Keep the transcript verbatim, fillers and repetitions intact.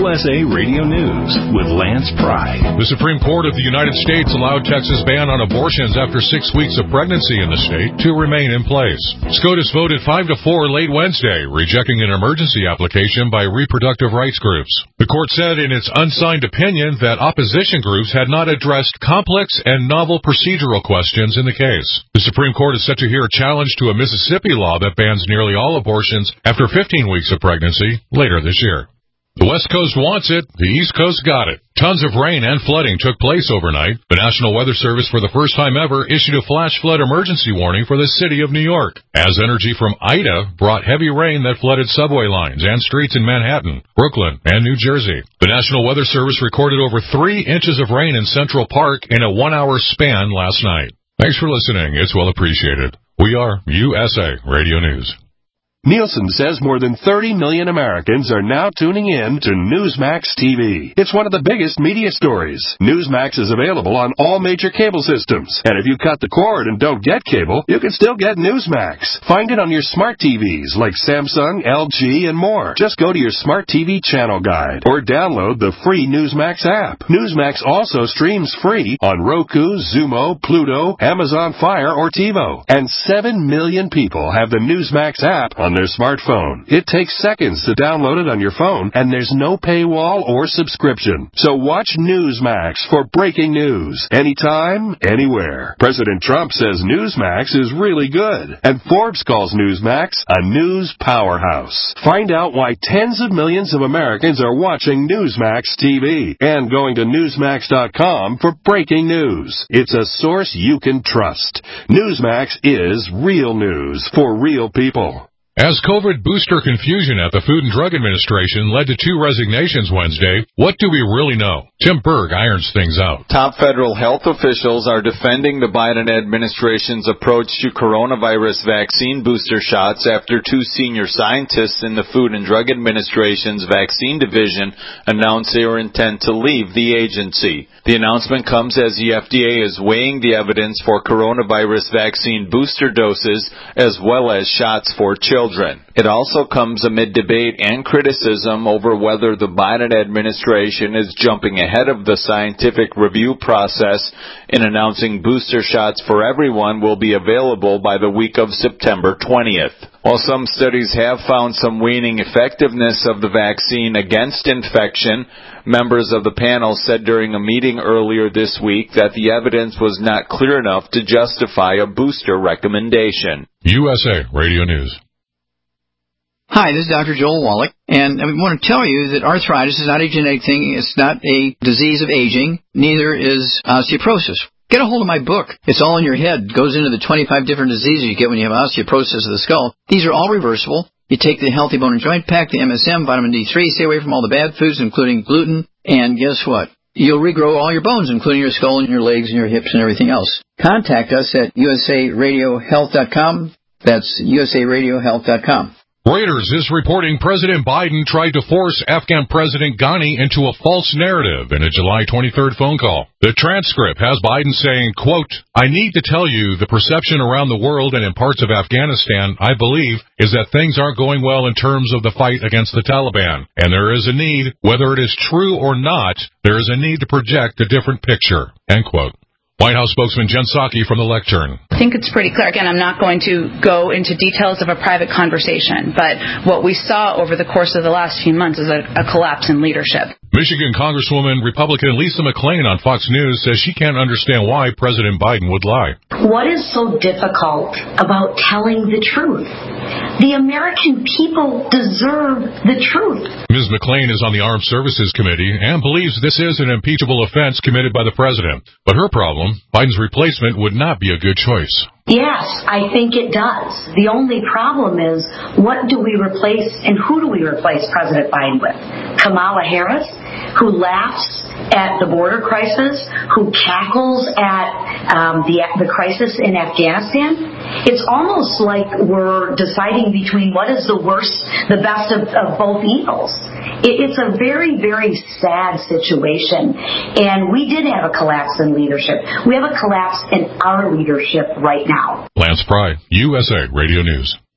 U S A Radio News with Lance Pry. The Supreme Court of the United States allowed Texas' ban on abortions after six weeks of pregnancy in the state to remain in place. SCOTUS voted five to four late Wednesday, rejecting an emergency application by reproductive rights groups. The court said in its unsigned opinion that opposition groups had not addressed complex and novel procedural questions in the case. The Supreme Court is set to hear a challenge to a Mississippi law that bans nearly all abortions after fifteen weeks of pregnancy later this year. The West Coast wants it, the East Coast got it. Tons of rain and flooding took place overnight. The National Weather Service, for the first time ever, issued a flash flood emergency warning for the city of New York, as energy from Ida brought heavy rain that flooded subway lines and streets in Manhattan, Brooklyn, and New Jersey. The National Weather Service recorded over three inches of rain in Central Park in a one-hour span last night. Thanks for listening. It's well appreciated. We are U S A Radio News. Nielsen says more than thirty million Americans are now tuning in to Newsmax T V. It's one of the biggest media stories. Newsmax is available on all major cable systems. And if you cut the cord and don't get cable, you can still get Newsmax. Find it on your smart T Vs like Samsung, L G, and more. Just go to your smart T V channel guide or download the free Newsmax app. Newsmax also streams free on Roku, Zumo, Pluto, Amazon Fire, or TiVo. And seven million people have the Newsmax app on their smartphone. It takes seconds to download it on your phone, and there's no paywall or subscription. So watch Newsmax for breaking news, anytime, anywhere. President Trump says Newsmax is really good, and Forbes calls Newsmax a news powerhouse. Find out why tens of millions of Americans are watching Newsmax T V and going to Newsmax dot com for breaking news. It's a source you can trust. Newsmax is real news for real people. As COVID booster confusion at the Food and Drug Administration led to two resignations Wednesday, what do we really know? Tim Berg irons things out. Top federal health officials are defending the Biden administration's approach to coronavirus vaccine booster shots after two senior scientists in the Food and Drug Administration's vaccine division announced they were intent to leave the agency. The announcement comes as the F D A is weighing the evidence for coronavirus vaccine booster doses as well as shots for children. It also comes amid debate and criticism over whether the Biden administration is jumping ahead of the scientific review process in announcing booster shots for everyone will be available by the week of September twentieth. While some studies have found some waning effectiveness of the vaccine against infection, members of the panel said during a meeting earlier this week that the evidence was not clear enough to justify a booster recommendation. U S A Radio News. Hi, this is Doctor Joel Wallach, and I want to tell you that arthritis is not a genetic thing. It's not a disease of aging. Neither is osteoporosis. Get a hold of my book. It's all in your head. It goes into the twenty-five different diseases you get when you have osteoporosis of the skull. These are all reversible. You take the Healthy Bone and Joint Pack, the M S M, vitamin D three, stay away from all the bad foods, including gluten, and guess what? You'll regrow all your bones, including your skull and your legs and your hips and everything else. Contact us at U S A radio health dot com. That's U S A radio health dot com. Reuters is reporting President Biden tried to force Afghan President Ghani into a false narrative in a July twenty-third phone call. The transcript has Biden saying, quote, "I need to tell you the perception around the world and in parts of Afghanistan, I believe, is that things aren't going well in terms of the fight against the Taliban. And there is a need, whether it is true or not, there is a need to project a different picture." End quote. White House spokesman Jen Psaki from the lectern. I think it's pretty clear. Again, I'm not going to go into details of a private conversation, but what we saw over the course of the last few months is a, a collapse in leadership. Michigan Congresswoman Republican Lisa McClain on Fox News says she can't understand why President Biden would lie. What is so difficult about telling the truth? The American people deserve the truth. Miz McClain is on the Armed Services Committee and believes this is an impeachable offense committed by the president. But her problem, Biden's replacement would not be a good choice. Yes, I think it does. The only problem is, what do we replace and who do we replace President Biden with? Kamala Harris, who laughs at the border crisis, who cackles at um, the the crisis in Afghanistan? It's almost like we're deciding between what is the worst, the best of, of both evils. It, it's a very, very sad situation. And we did have a collapse in leadership. We have a collapse in our leadership right now. Lance Pry, U S A Radio News.